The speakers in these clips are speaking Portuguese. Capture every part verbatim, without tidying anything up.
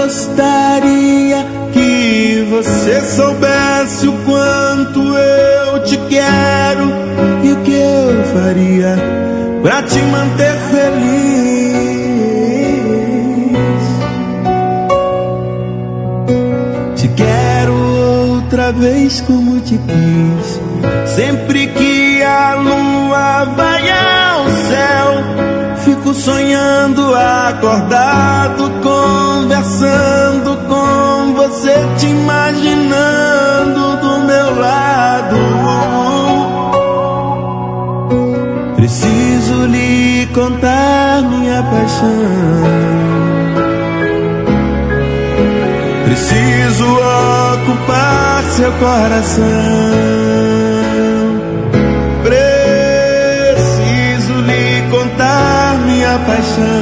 gostaria que você soubesse o quanto eu te quero e o que eu faria pra te manter feliz. Te quero outra vez como te quis, sempre que a lua vai ao céu. Fico sonhando acordado, conversando com você, te imaginando do meu lado. Preciso lhe contar minha paixão, preciso ocupar seu coração. Minha paixão,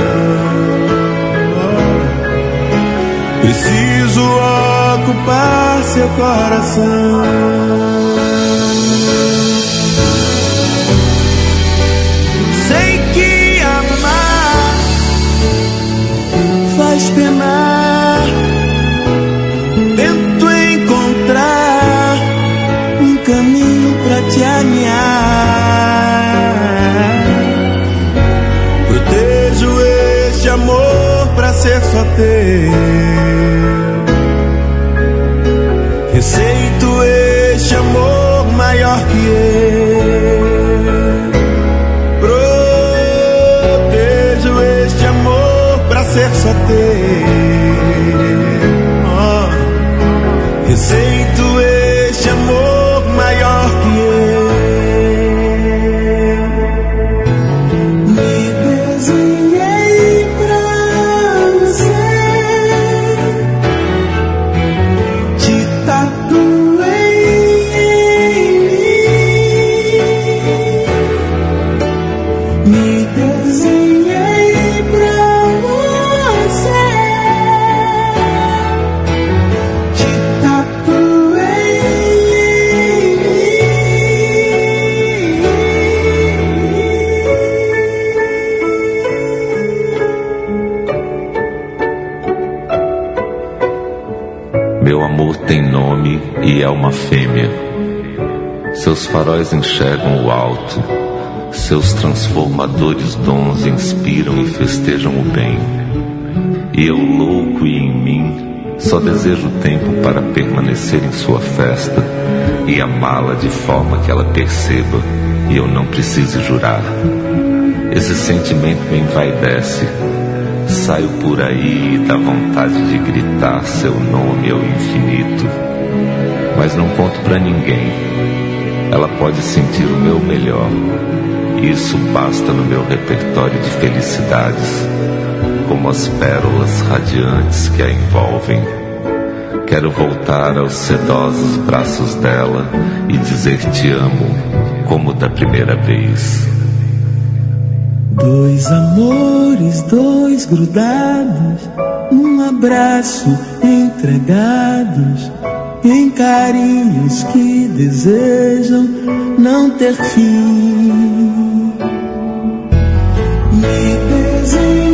preciso ocupar seu coração. Sei que amar faz penar, tento encontrar um caminho pra te alinhar. Amor pra ser só teu, receito este amor maior que eu. Protejo este amor pra ser só teu, oh. Receito este amor maior que eu. Tem nome e é uma fêmea. Seus faróis enxergam o alto, seus transformadores dons inspiram e festejam o bem. E eu, louco e em mim, só desejo tempo para permanecer em sua festa e amá-la de forma que ela perceba e eu não precise jurar. Esse sentimento me envaidece. Saio por aí e dá vontade de gritar seu nome ao infinito, mas não conto pra ninguém. Ela pode sentir o meu melhor, isso basta no meu repertório de felicidades, como as pérolas radiantes que a envolvem. Quero voltar aos sedosos braços dela e dizer te amo como da primeira vez. Dois amores, dois grudados, um abraço entregados em carinhos que desejam não ter fim. Me desenho